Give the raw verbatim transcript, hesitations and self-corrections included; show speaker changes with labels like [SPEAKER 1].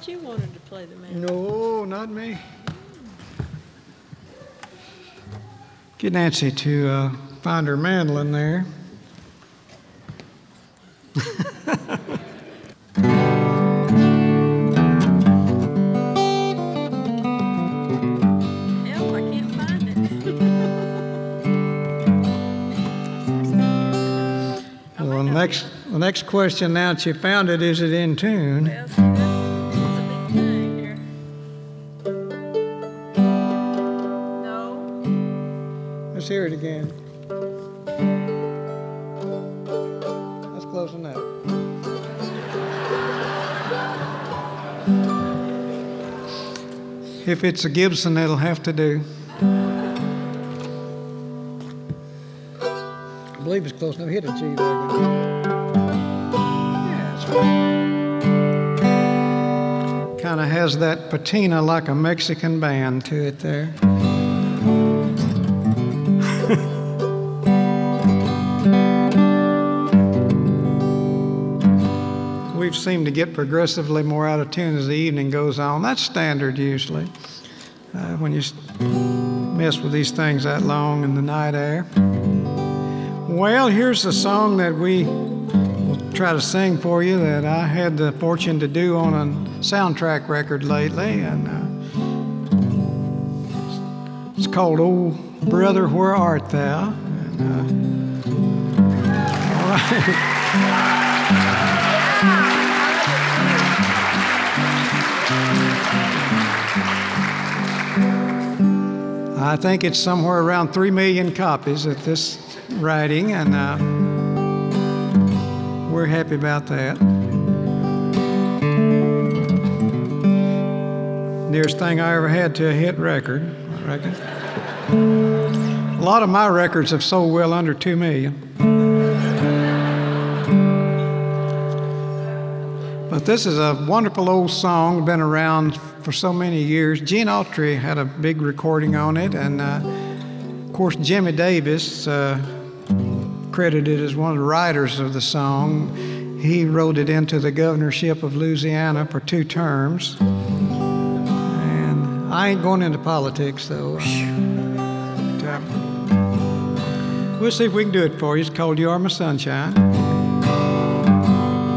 [SPEAKER 1] thought you wanted to play the mandolin.
[SPEAKER 2] No, not me. Get Nancy to uh, find her mandolin there.
[SPEAKER 1] Help, I can't find it.
[SPEAKER 2] Well, the next, the next question, now that you found it, is it in tune?
[SPEAKER 1] Well, see, that's, that's a big thing here. No.
[SPEAKER 2] Let's hear it again. That's close enough. If it's a Gibson, it'll have to do. I believe it's close enough. Hit a G there. Yeah, that's right. Kind of has that patina like a Mexican band to it there. We've seemed to get progressively more out of tune as the evening goes on. That's standard usually uh, when you mess with these things that long in the night air. Well, here's a song that we will try to sing for you that I had the fortune to do on a soundtrack record lately, and uh, it's called "Oh Brother, Where Art Thou?" And, uh, all right. I think it's somewhere around three million copies at this writing, and uh, we're happy about that. Nearest thing I ever had to a hit record, I reckon. A lot of my records have sold well under two million. But this is a wonderful old song, been around for so many years. Gene Autry had a big recording on it, and uh, of course Jimmy Davis, uh, credited as one of the writers of the song. He wrote it into the governorship of Louisiana for two terms. And I ain't going into politics, though. But, uh, we'll see if we can do it for you. It's called "You Are My Sunshine."